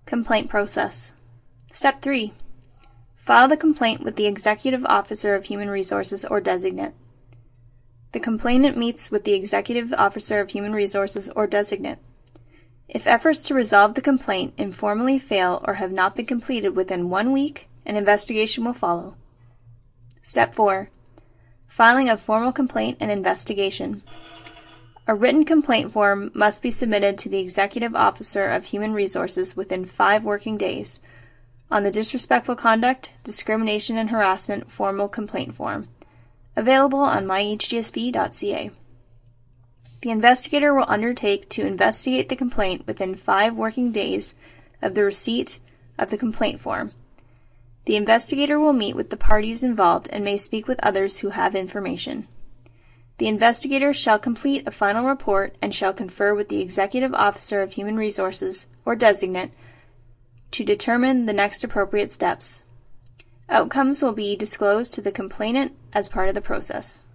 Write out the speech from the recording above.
Complaint process. Step 3. File the complaint with the Executive Officer of Human Resources or designate. The complainant meets with the Executive Officer of Human Resources or designate. If efforts to resolve the complaint informally fail or have not been completed within 1 week, an investigation will follow. Step 4. Filing of formal complaint and investigation. A written complaint form must be submitted to the Executive Officer of Human Resources within 5 working days on the Disrespectful Conduct, Discrimination, and Harassment Formal Complaint Form, available on myhgsb.ca. The investigator will undertake to investigate the complaint within 5 working days of the receipt of the complaint form. The investigator will meet with the parties involved and may speak with others who have information. The investigator shall complete a final report and shall confer with the Executive Officer of Human Resources, or designate, to determine the next appropriate steps. Outcomes will be disclosed to the complainant as part of the process.